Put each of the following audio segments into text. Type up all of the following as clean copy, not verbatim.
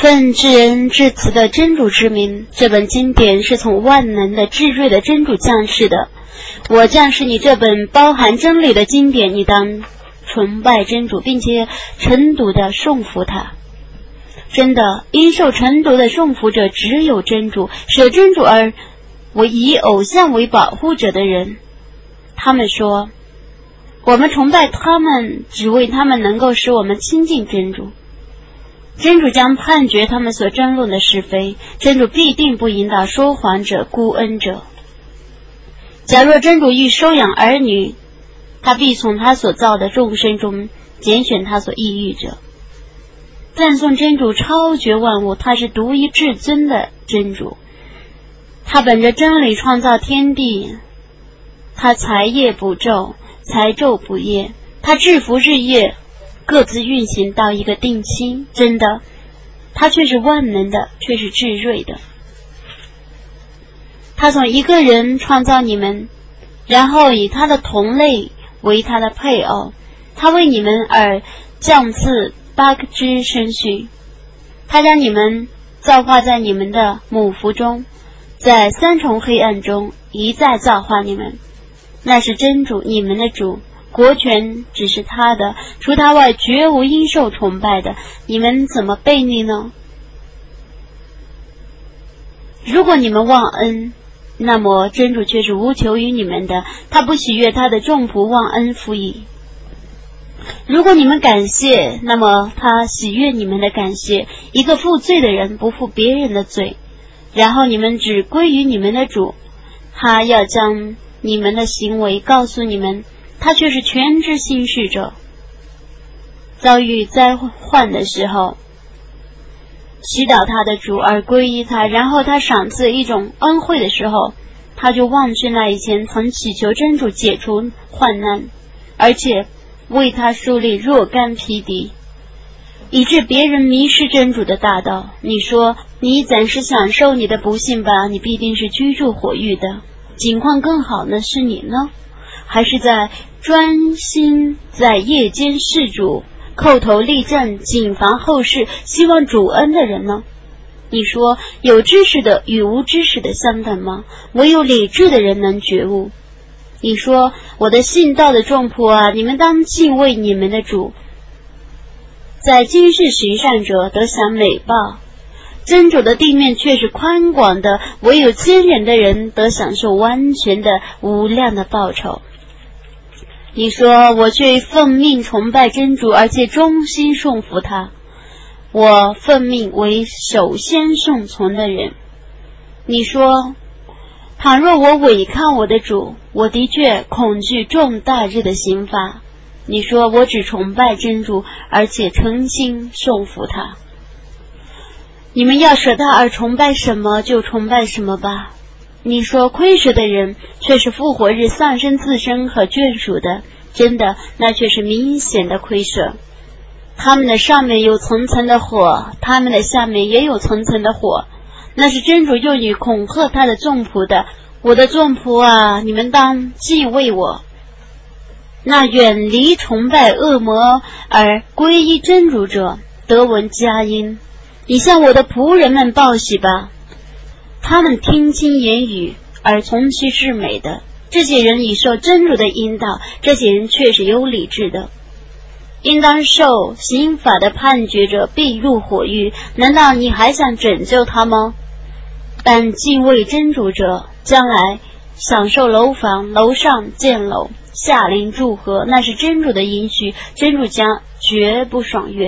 奉至恩至慈的真主之名，这本经典是从万能的至睿的真主降世的。我降世你这本包含真理的经典，你当崇拜真主，并且晨读的颂服他。真的，因受晨读的颂服者只有真主，舍真主而以偶像为保护者的人。他们说，我们崇拜他们，只为他们能够使我们亲近真主。真主将判决他们所争论的是非，真主必定不引导说谎者、孤恩者。假若真主欲收养儿女，他必从他所造的众生中拣选他所抑郁者。赞颂真主超绝万物，他是独一至尊的真主，他本着真理创造天地，他才夜不昼，才昼不夜，他制服日夜各自运行到一个定期。真的，他却是万能的，却是至睿的。他从一个人创造你们，然后以他的同类为他的配偶，他为你们而降赐8支生畜，他将你们造化在你们的母腹中，在3重黑暗中一再造化你们。那是真主，你们的主，国权只是他的，除他外绝无应受崇拜的，你们怎么悖逆呢？如果你们忘恩，那么真主却是无求于你们的，他不喜悦他的众仆忘恩负义。如果你们感谢，那么他喜悦你们的感谢。一个负罪的人不负别人的罪，然后你们只归于你们的主，他要将你们的行为告诉你们，他却是全知心事者。遭遇灾患的时候，祈祷他的主而归依他，然后他赏赐一种恩惠的时候，他就忘记那以前曾祈求真主解除患难，而且为他树立若干匹敌，以致别人迷失真主的大道。你说你暂时享受你的不幸吧，你必定是居住火狱的。境况更好的是你呢，还是在专心在夜间事主，叩头立正，谨防后事，希望主恩的人呢？你说有知识的与无知识的相等吗？唯有理智的人能觉悟。你说我的信道的众仆啊，你们当敬畏你们的主，在今世行善者得享美报，真主的地面却是宽广的，唯有坚忍的人得享受完全的无量的报酬。你说我却奉命崇拜真主，而且忠心顺服他，我奉命为首先顺从的人。你说倘若我违抗我的主，我的确恐惧重大日的刑罚。你说我只崇拜真主，而且诚心顺服他。你们要舍他而崇拜什么就崇拜什么吧。你说亏舍的人却是复活日丧生自身和眷属的，真的，那却是明显的亏舍。他们的上面有层层的火，他们的下面也有层层的火，那是真主用于恐吓他的众仆的。我的众仆啊，你们当敬畏我。那远离崇拜恶魔而皈依真主者得闻佳音。你向我的仆人们报喜吧，他们听经言语而从其至美的，这些人已受真主的引导，这些人却是有理智的。应当受刑法的判决者必入火狱，难道你还想拯救他吗？但敬畏真主者将来享受楼房，楼上建楼，下临祝贺，那是真主的应许，真主将绝不爽约。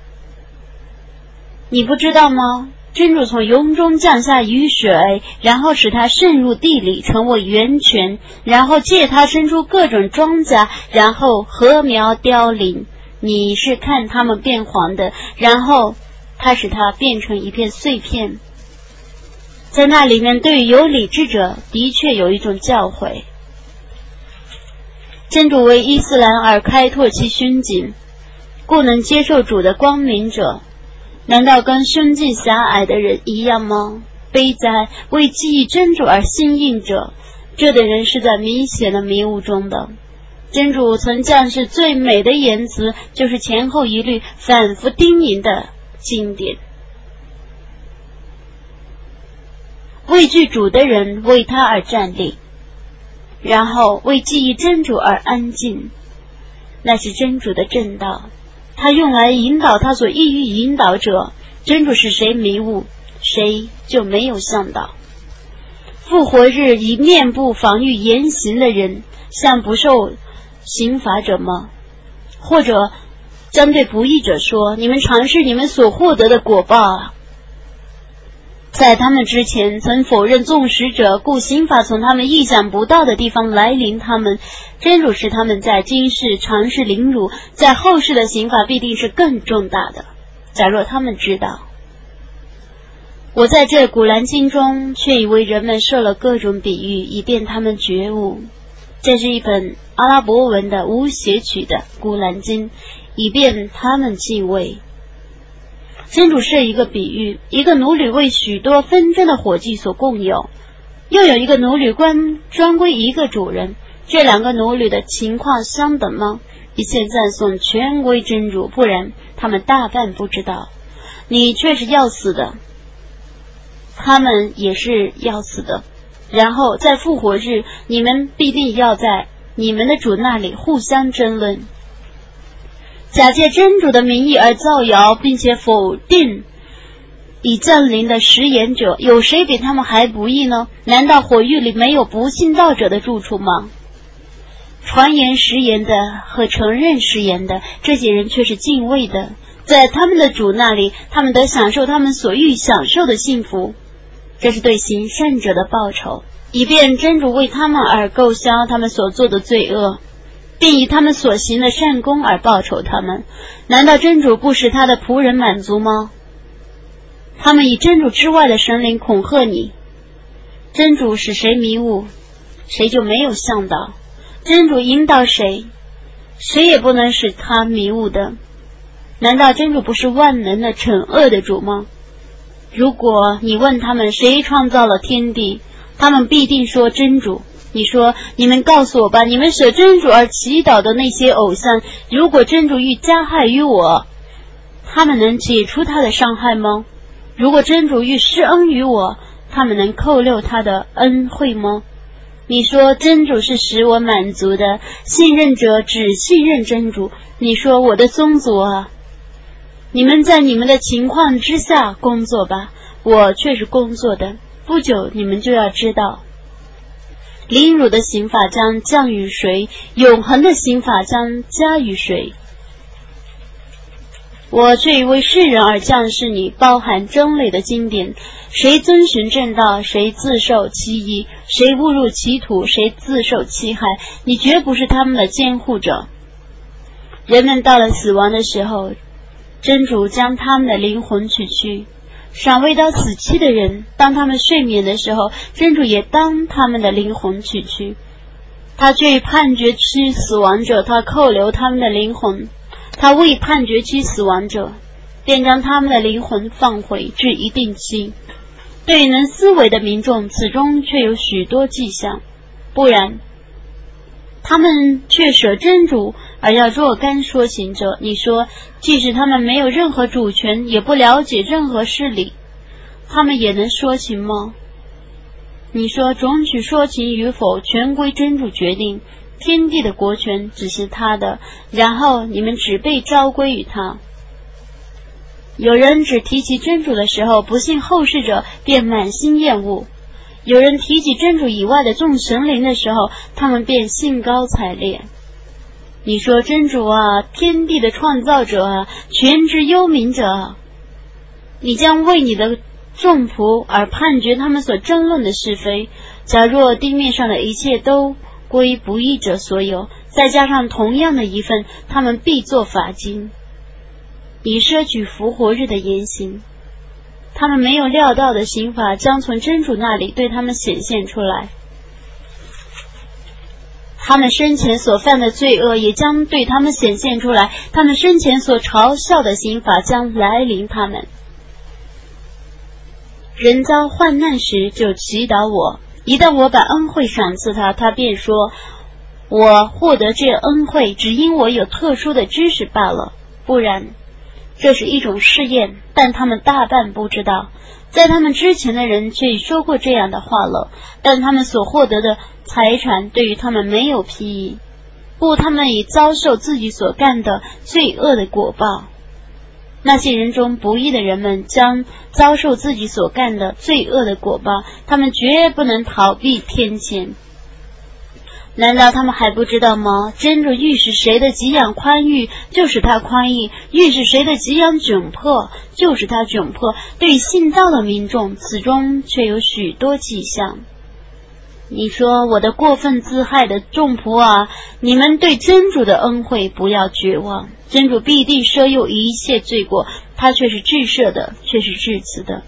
你不知道吗？真主从云中降下雨水，然后使它渗入地里成为源泉，然后借它生出各种庄稼，然后禾苗凋零，你是看它们变黄的，然后他使它变成一片碎片。在那里面对于有理智者的确有一种教诲。真主为伊斯兰而开拓其胸襟，故能接受主的光明者，难道跟胸襟狭隘的人一样吗？悲哉，为记忆真主而心硬者，这等人是在明显的迷雾中的。真主曾降示最美的言辞，就是前后一律反复叮咛的经典。 畏惧主的人为他而站立，然后为记忆真主而安静。那是真主的正道，他用来引导他所意欲引导者。真主使谁迷雾，谁就没有向导。复活日以面部防御言行的人，像不受刑罚者吗？或者将对不义者说，你们尝试你们所获得的果报啊！在他们之前曾否认纵使者，故刑罚从他们意想不到的地方来临他们。真主使他们在今世尝试凌辱，在后世的刑罚必定是更重大的。假若他们知道，我在这古兰经中却已为人们设了各种比喻，以便他们觉悟。这是一本阿拉伯文的无写曲的古兰经，以便他们敬畏。真主设一个比喻，一个奴隶为许多纷争的伙计所共有，又有一个奴隶专归一个主人，这两个奴隶的情况相等吗？一切赞颂全归真主，不然他们大半不知道。你却是要死的，他们也是要死的。然后在复活日，你们必定要在你们的主那里互相争论。假借真主的名义而造谣，并且否定已降临的食言者，有谁比他们还不义呢？难道火狱里没有不信道者的住处吗？传言食言的和承认食言的，这些人却是敬畏的，在他们的主那里，他们得享受他们所欲享受的幸福，这是对行善者的报酬，以便真主为他们而购销他们所做的罪恶，并以他们所行的善功而报酬他们。难道真主不使他的仆人满足吗？他们以真主之外的神灵恐吓你，真主使谁迷雾，谁就没有向导。真主引导谁，谁也不能使他迷雾的。难道真主不是万能的惩恶的主吗？如果你问他们谁创造了天地，他们必定说真主。你说，你们告诉我吧，你们舍真主而祈祷的那些偶像，如果真主欲加害于我，他们能解除他的伤害吗？如果真主欲施恩于我，他们能扣留他的恩惠吗？你说真主是使我满足的，信任者只信任真主。你说我的宗族啊，你们在你们的情况之下工作吧，我却是工作的。不久你们就要知道，凌辱的刑法将降于谁，永恒的刑法将加于谁。我却已为世人而降示你包含真理的经典，谁遵循正道，谁自受其益，谁误入歧途，谁自受其害，你绝不是他们的监护者。人们到了死亡的时候，真主将他们的灵魂取去，尚未到死期的人，当他们睡眠的时候，真主也当他们的灵魂取去。他却判决期死亡者，他扣留他们的灵魂；他未判决期死亡者，便将他们的灵魂放回至一定期。对能思维的民众，此中却有许多迹象，不然他们却舍真主而要若干说情者。你说，即使他们没有任何主权，也不了解任何事理，他们也能说情吗？你说，准许说情与否，全归真主决定，天地的国权只是他的，然后你们只被召归于他。有人只提起真主的时候，不信后世者便满心厌恶；有人提起真主以外的众神灵的时候，他们便兴高采烈。你说，真主啊，天地的创造者啊，全知幽冥者啊，你将为你的众仆而判决他们所争论的是非。假若地面上的一切都归不义者所有，再加上同样的一份，他们必作法金，以摄取复活日的言行。他们没有料到的刑罚将从真主那里对他们显现出来，他们生前所犯的罪恶也将对他们显现出来，他们生前所嘲笑的刑罚将来临他们。人遭患难时就祈祷我，一旦我把恩惠赏赐他，他便说，我获得这恩惠只因我有特殊的知识罢了，不然这是一种试验，但他们大半不知道。在他们之前的人却说过这样的话了，但他们所获得的财产对于他们没有裨益，不，他们已遭受自己所干的罪恶的果报。那些人中不义的人们将遭受自己所干的罪恶的果报，他们绝不能逃避天谴。难道他们还不知道吗？真主欲使谁的给养宽裕，就使他宽裕；欲使谁的给养窘迫，就使他窘迫。对信道的民众，此中却有许多迹象。你说，我的过分自害的众仆啊，你们对真主的恩惠不要绝望，真主必定赦宥一切罪过，他却是至赦的，却是至慈的。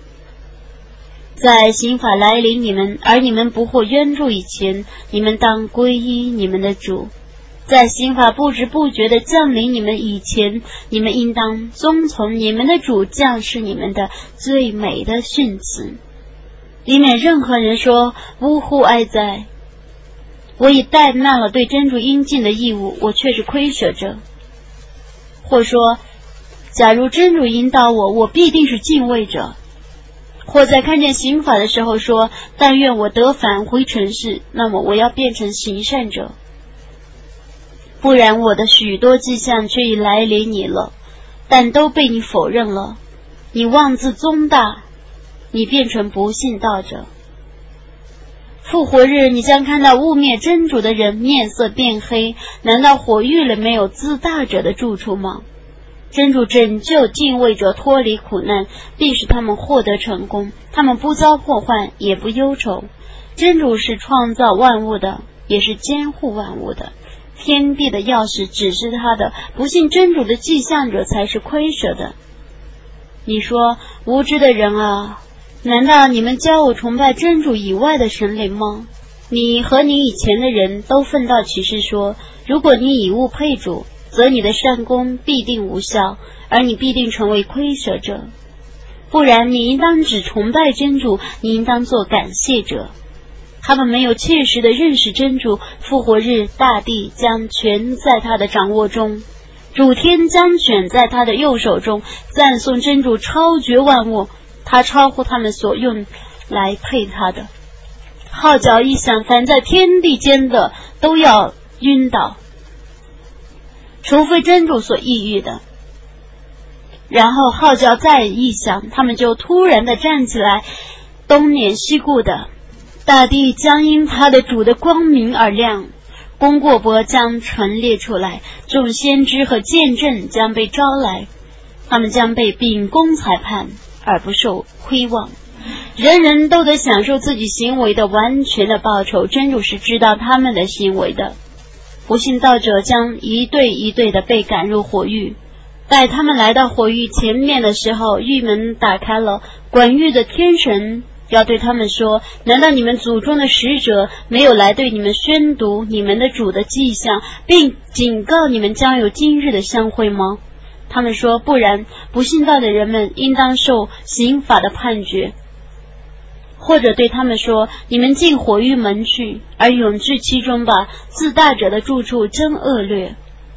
在刑法来临你们，而你们不获援助以前，你们当皈依你们的主；在刑法不知不觉地降临你们以前，你们应当遵从你们的主降示你们的最美的训词，以免任何人说呜呼哀哉，我已怠慢了对真主应尽的义务，我却是亏舍者；或说假如真主引导我，我必定是敬畏者；或在看见刑法的时候说，但愿我得返回尘世，那么我要变成行善者。不然我的许多迹象却已来临你了，但都被你否认了。你妄自宗大，你变成不信道者。复活日，你将看到污蔑真主的人面色变黑，难道火狱里没有自大者的住处吗？真主拯救敬畏者脱离苦难，必使他们获得成功，他们不遭破坏，也不忧愁。真主是创造万物的，也是监护万物的，天地的钥匙只是他的，不信真主的迹象者才是亏舍的。你说，无知的人啊，难道你们教我崇拜真主以外的神灵吗？你和你以前的人都奋道启示说，如果你以物配主，则你的善功必定无效，而你必定成为亏舍者。不然你应当只崇拜真主，你应当做感谢者。他们没有切实的认识真主，复活日大地将全在他的掌握中，主天将卷在他的右手中，赞颂真主超绝万物，他超乎他们所用来配他的。号角一响，凡在天地间的都要晕倒，除非真主所抑郁的。然后号角再一响，他们就突然地站起来，东脸西顾的。大地将因他的主的光明而亮，功过簿将陈列出来，众先知和见证将被招来，他们将被秉公裁判，而不受亏望。人人都得享受自己行为的完全的报酬，真主是知道他们的行为的。不信道者将一对一对的被赶入火狱，待他们来到火狱前面的时候，狱门打开了，管狱的天神要对他们说，难道你们祖宗的使者没有来对你们宣读你们的主的迹象，并警告你们将有今日的相会吗？他们说，不然，不信道的人们应当受刑法的判决。或者对他们说，你们进火狱门去，而永居其中吧，自大者的住处真恶劣。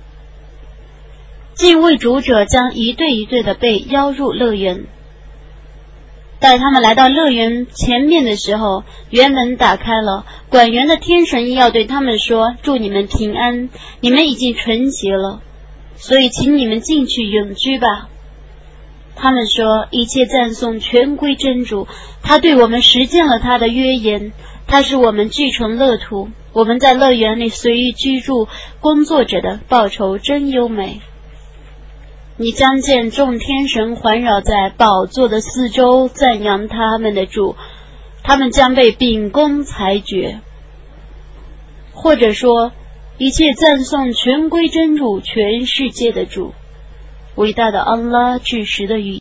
敬畏主者将一对一对的被邀入乐园，待他们来到乐园前面的时候，园门打开了，管园的天神要对他们说，祝你们平安，你们已经纯洁了，所以请你们进去永居吧。他们说，一切赞颂全归真主，他对我们实践了他的约言，他使我们聚成乐土，我们在乐园里随意居住，工作者的报酬真优美。你将见众天神环绕在宝座的四周，赞扬他们的主，他们将被秉公裁决。或者说，一切赞颂全归真主，全世界的主，伟大的安拉至实的语言。